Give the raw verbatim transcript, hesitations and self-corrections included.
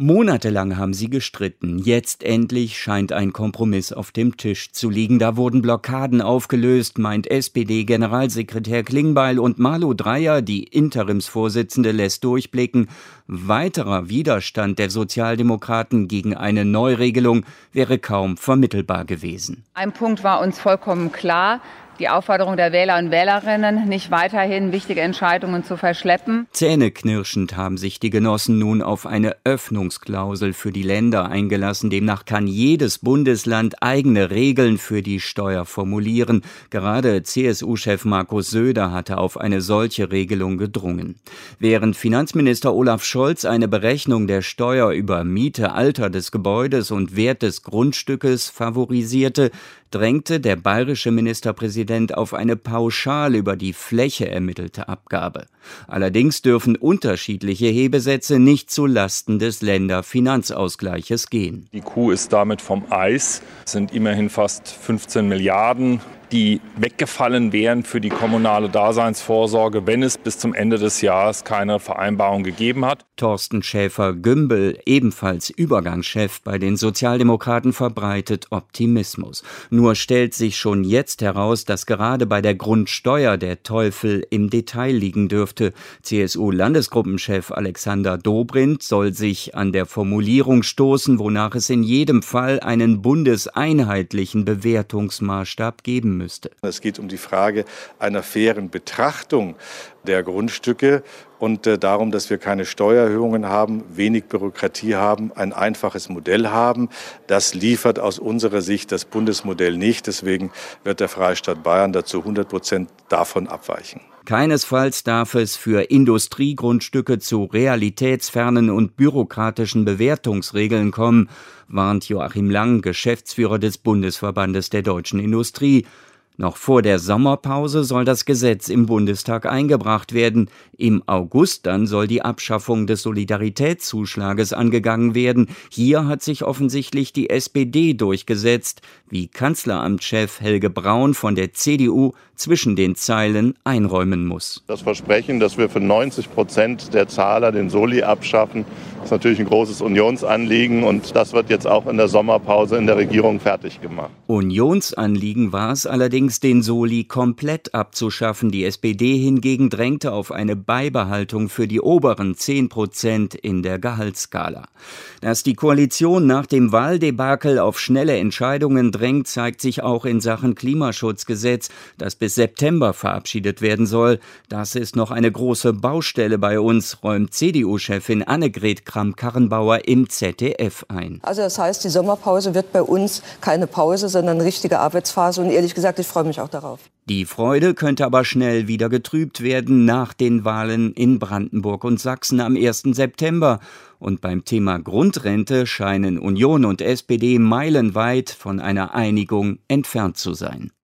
Monatelang haben sie gestritten. Jetzt endlich scheint ein Kompromiss auf dem Tisch zu liegen. Da wurden Blockaden aufgelöst, meint S P D-Generalsekretär Klingbeil, und Malu Dreyer, die Interimsvorsitzende, lässt durchblicken: Weiterer Widerstand der Sozialdemokraten gegen eine Neuregelung wäre kaum vermittelbar gewesen. Ein Punkt war uns vollkommen klar: Die Aufforderung der Wähler und Wählerinnen, nicht weiterhin wichtige Entscheidungen zu verschleppen. Zähneknirschend haben sich die Genossen nun auf eine Öffnungsklausel für die Länder eingelassen. Demnach kann jedes Bundesland eigene Regeln für die Steuer formulieren. Gerade C S U-Chef Markus Söder hatte auf eine solche Regelung gedrungen. Während Finanzminister Olaf Scholz eine Berechnung der Steuer über Miete, Alter des Gebäudes und Wert des Grundstückes favorisierte, drängte der bayerische Ministerpräsident auf eine pauschal über die Fläche ermittelte Abgabe. Allerdings dürfen unterschiedliche Hebesätze nicht zu Lasten des Länderfinanzausgleiches gehen. Die Kuh ist damit vom Eis. Es sind immerhin fast fünfzehn Milliarden, die weggefallen wären für die kommunale Daseinsvorsorge, wenn es bis zum Ende des Jahres keine Vereinbarung gegeben hat. Thorsten Schäfer-Gümbel, ebenfalls Übergangschef bei den Sozialdemokraten, verbreitet Optimismus. Nur stellt sich schon jetzt heraus, dass gerade bei der Grundsteuer der Teufel im Detail liegen dürfte. C S U-Landesgruppenchef Alexander Dobrindt soll sich an der Formulierung stoßen, wonach es in jedem Fall einen bundeseinheitlichen Bewertungsmaßstab geben müsste. Es geht um die Frage einer fairen Betrachtung der Grundstücke und äh, darum, dass wir keine Steuererhöhungen haben, wenig Bürokratie haben, ein einfaches Modell haben. Das liefert aus unserer Sicht das Bundesmodell nicht. Deswegen wird der Freistaat Bayern dazu hundert Prozent davon abweichen. Keinesfalls darf es für Industriegrundstücke zu realitätsfernen und bürokratischen Bewertungsregeln kommen, warnt Joachim Lang, Geschäftsführer des Bundesverbandes der deutschen Industrie. Noch vor der Sommerpause soll das Gesetz im Bundestag eingebracht werden. Im August dann soll die Abschaffung des Solidaritätszuschlages angegangen werden. Hier hat sich offensichtlich die S P D durchgesetzt, wie Kanzleramtschef Helge Braun von der C D U zwischen den Zeilen einräumen muss. Das Versprechen, dass wir für neunzig Prozent der Zahler den Soli abschaffen, ist natürlich ein großes Unionsanliegen, und das wird jetzt auch in der Sommerpause in der Regierung fertig gemacht. Unionsanliegen war es allerdings, den Soli komplett abzuschaffen. Die S P D hingegen drängte auf eine Beibehaltung für die oberen zehn Prozent in der Gehaltsskala. Dass die Koalition nach dem Wahldebakel auf schnelle Entscheidungen drängt, zeigt sich auch in Sachen Klimaschutzgesetz, das bis September verabschiedet werden soll. Das ist noch eine große Baustelle bei uns, räumt C D U-Chefin Annegret Kramp-Karrenbauer im Z D F ein. Also das heißt, die Sommerpause wird bei uns keine Pause, sondern eine richtige Arbeitsphase, und ehrlich gesagt, ich freue mich auch darauf. Die Freude könnte aber schnell wieder getrübt werden nach den Wahlen in Brandenburg und Sachsen am ersten September. Und beim Thema Grundrente scheinen Union und S P D meilenweit von einer Einigung entfernt zu sein.